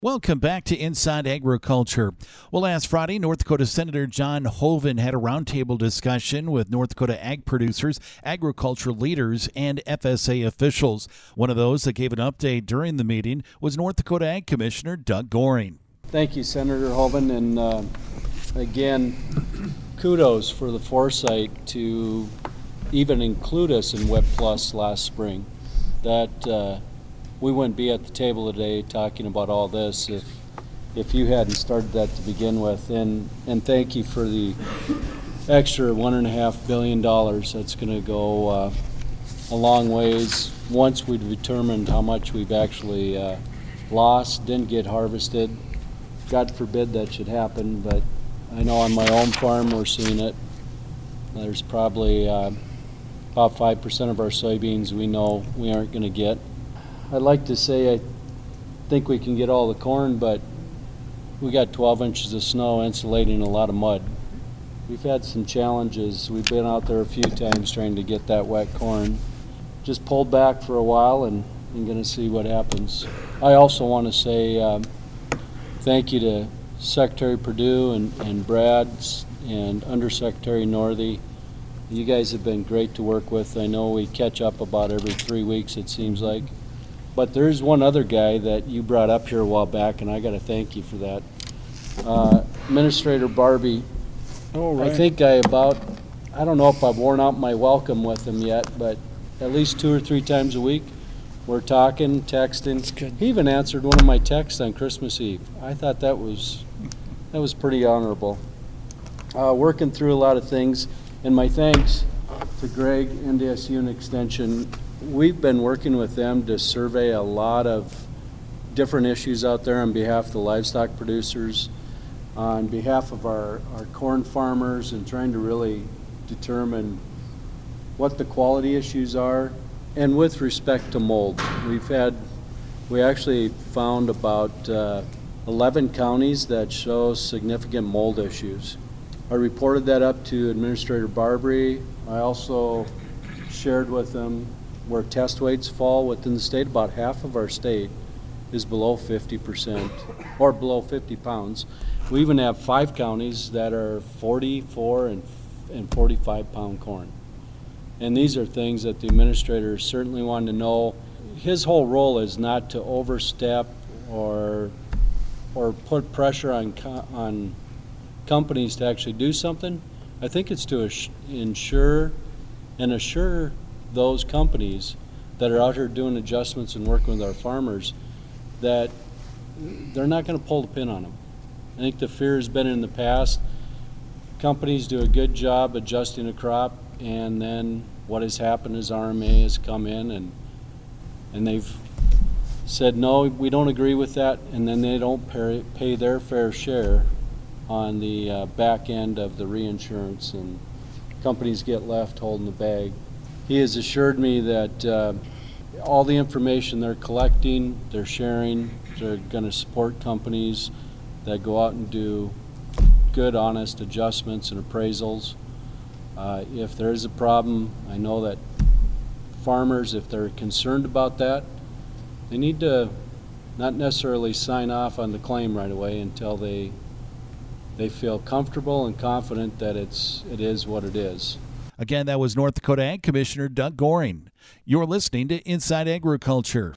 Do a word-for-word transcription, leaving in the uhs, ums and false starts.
Welcome back to Inside Agriculture. Well, last Friday, North Dakota Senator John Hoeven had a roundtable discussion with North Dakota ag producers, agriculture leaders, and F S A officials. One of those that gave an update during the meeting was North Dakota Ag Commissioner Doug Goehring. Thank you, Senator Hoeven, and uh, again, kudos for the foresight to even include us in WIP Plus last spring. That uh, we wouldn't be at the table today talking about all this if if you hadn't started that to begin with. And and thank you for the extra one and a half billion dollars. That's going to go uh, a long ways once we've determined how much we've actually uh, lost, didn't get harvested. God forbid that should happen, but I know on my own farm we're seeing it. There's probably uh, about five percent of our soybeans we know we aren't going to get. I'd like to say I think we can get all the corn, but we got twelve inches of snow insulating a lot of mud. We've had some challenges. We've been out there a few times trying to get that wet corn. Just pulled back for a while and I'm going to see what happens. I also want to say um, thank you to Secretary Perdue and, and Brad and Undersecretary Northey. You guys have been great to work with. I know we catch up about every three weeks, it seems like. But there's one other guy that you brought up here a while back, and I got to thank you for that. Uh, Administrator Barbie. Oh, right. I think I about, I don't know if I've worn out my welcome with him yet, but at least two or three times a week, we're talking, texting. That's good. He even answered one of my texts on Christmas Eve. I thought that was, that was pretty honorable. Uh, working through a lot of things, and my thanks to Greg, N D S U and Extension. We've been working with them to survey a lot of different issues out there on behalf of the livestock producers, on behalf of our, our corn farmers, and trying to really determine what the quality issues are. And with respect to mold, we've had, we actually found about uh, eleven counties that show significant mold issues. I reported that up to Administrator Barbary. I also shared with them where test weights fall within the state. About half of our state is below fifty percent or below fifty pounds. We even have five counties that are forty-four and, and forty-five pound corn. And these are things that the administrator certainly wanted to know. His whole role is not to overstep or or put pressure on co on companies to actually do something. I think it's to ensure and assure those companies that are out here doing adjustments and working with our farmers that they're not going to pull the pin on them. I think the fear has been in the past. Companies do a good job adjusting a crop, and then what has happened is R M A has come in and and they've said, no, we don't agree with that, and then they don't pay, pay their fair share on the uh, back end of the reinsurance, and companies get left holding the bag. He has assured me that uh, all the information they're collecting, they're sharing, they're going to support companies that go out and do good, honest adjustments and appraisals. Uh, if there is a problem, I know that farmers, if they're concerned about that, they need to not necessarily sign off on the claim right away until they they feel comfortable and confident that it's it is what it is. Again, that was North Dakota Ag Commissioner Doug Goehring. You're listening to Inside Agriculture.